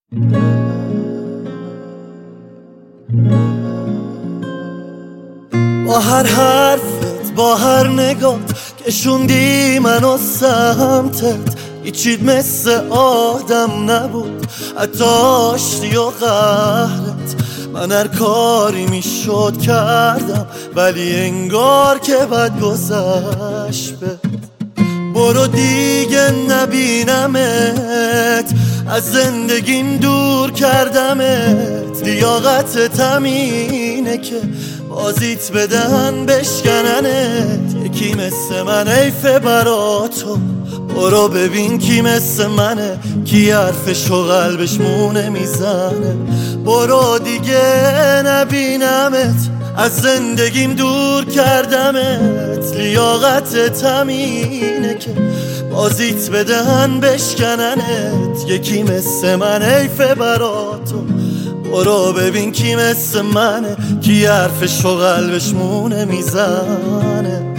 با هر حرفت، با هر نگات کشوندی منو سمتت، هیچیت مثل آدم نبود، حتی آشتی و قهرت. من هر کاری میشد کردم، ولی انگار که بد گذشت. برو دیگه نبینمت، از زندگیم دور کردمت. لیاقتت همینه که بازیت بدن بشکننت. یکی مثل من حیفه برا تو، برو ببین کی مثل منه، کی حرفش و قلبش مونه میزنه. برو دیگه نبینمت، از زندگیم دور کردمت. لیاقتت همینه که بازیت بدهن بشکننت. یکی مثل من حیفه برا تو، برو ببین کی مثل منه، کی حرفش و قلبش مونه میزنه.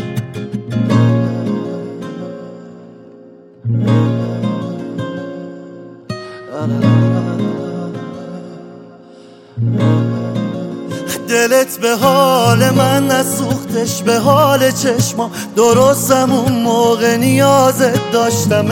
دلت به حال من نسوختش، به حال چشمام درستم اون موقع نیازت داشتمت.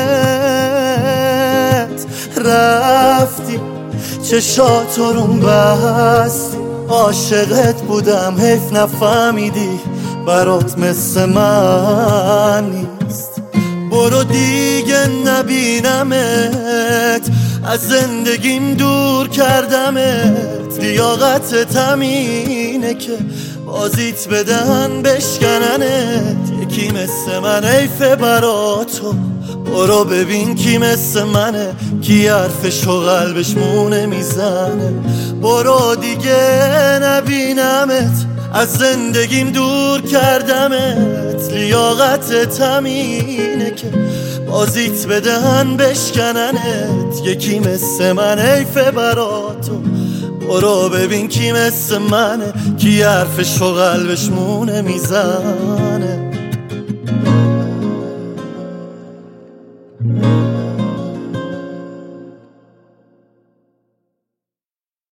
رفتی چشاتو روم بستی، عاشقت بودم حیف نفهمیدی، برات مثل من نیست. برو دیگه نبینمت، از زندگیم دور کردمت. لیاقتت همینه که بازیت بدن بشکننت. یکی مثل من حیفه برا تو، برو ببین کی مثل منه، کی حرفش و قلبش مونه میزنه. برو دیگه نبینمت، از زندگیم دور کردمت. لیاقتت همینه که بازیت بدهن بشکننت. یکی مثل من حیفه برا تو، برو ببین کی مثل منه، کی حرفش و قلبش مونه میزنه.